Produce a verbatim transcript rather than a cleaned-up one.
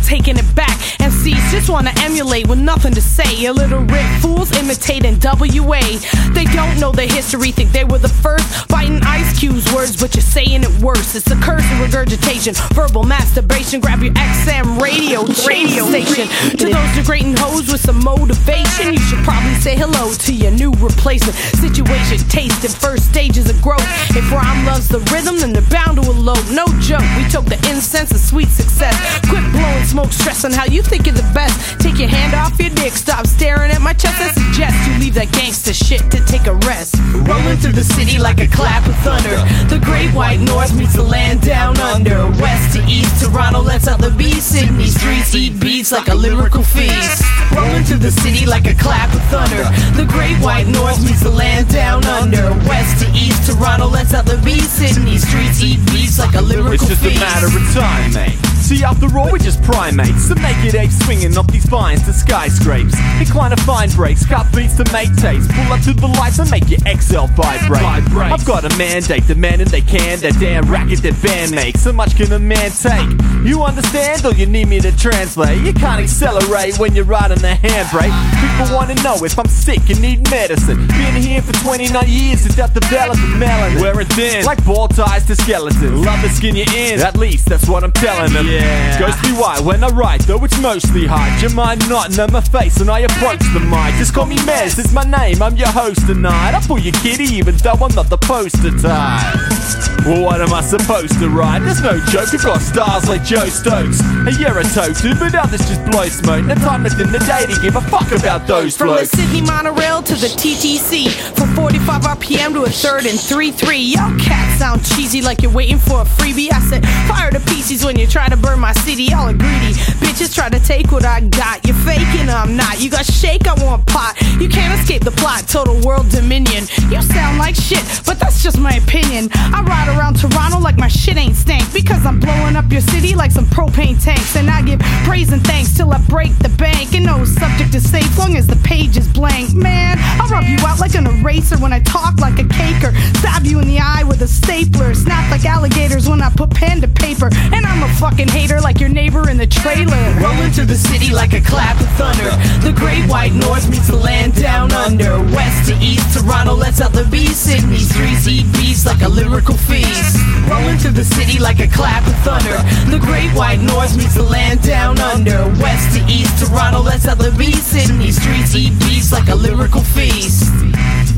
taking it back. M Cs just wanna emulate with nothing to say. Illiterate fools imitating W A. They don't know the history, think they were the first. Biting Ice Cube's words, but you're saying it worse. It's a curse of regurgitation, verbal masturbation. Grab your X M radio, radio station. To those degrading hoes with some motivation, you should probably say hello to your new replacement. Situation, taste, and first stages of growth. If rhyme loves the rhythm, then they're bound to elope. No joke, we took the incense of sweet success. Quit blowing smoke, stress on how you think you're the best. Take your hand off your dick, stop staring at my chest. I suggest you leave that gangster shit to take a rest. Rolling through the city like a clap of thunder. The great white north meets the land down under. West to east, Toronto lets out the beast. Sydney streets eat beats like a lyrical feast. Rolling through the city like a clap of thunder. The great white north meets the land down under. West to east, Toronto lets out the beast. Sydney streets eat beats like a lyrical feast. It's just a matter of time, mate. See, after all, we're just primates. So make it apes swinging off these vines to skyscrapes. Incline to find breaks, cut beats to make tapes. Pull up to the lights and make your X L vibrate. vibrate. I've got a mandate, demanding they can. That damn racket that band makes. So much can a man take? You understand, or you need me to translate? You can't accelerate when you're riding the handbrake. People wanna know if I'm sick and need medicine. Been here for twenty-nine years without developing melanin. Wear it thin, like ball ties to skeletons. Love to skin you in, at least that's what I'm telling them. Yeah. Ghostly white when I write, though it's mostly hide. Your mind nodding at my face and I approach the mic. Just call me Mez, it's my name, I'm your host tonight. I pull your kitty even though I'm not the poster type. Well, what am I supposed to write? There's no joke, I've got stars like Joe Stokes. And you're a toad, but others just blow smoke. No time within the day to give a fuck about those From blokes. the Sydney monorail to the T T C, from forty-five R P M to a third and three three. Y'all cats sound cheesy like you're waiting for a freebie. I said fire to pieces when you try to burn my city. Y'all are greedy, bitches try to take what I got. You're faking, I'm not. You got shake, I want pot. You can't escape the plot, total world dominion. You sound like shit, but that's just my opinion. I ride around Toronto like my shit ain't stank, because I'm blowing up your city like some propane tanks. And I give praise and thanks till I break the bank. And no subject is safe long as the page is blank. Man, I'll rub you out like an eraser when I talk like a caker. Stab you in the eye with a stapler. Snap like alligators when I put pen to paper. And I'm a fucking hater like your neighbor in the trailer. Rolling through the city like a clap of thunder. The great white north meets the land down under. West to east, Toronto lets out the beast. Sydney streets eat beats like a lyrical feast. Rolling through the city like a clap of thunder. The great white north meets the land down under. West to east, Toronto lets out the beast. Sydney streets eat beats like a lyrical feast.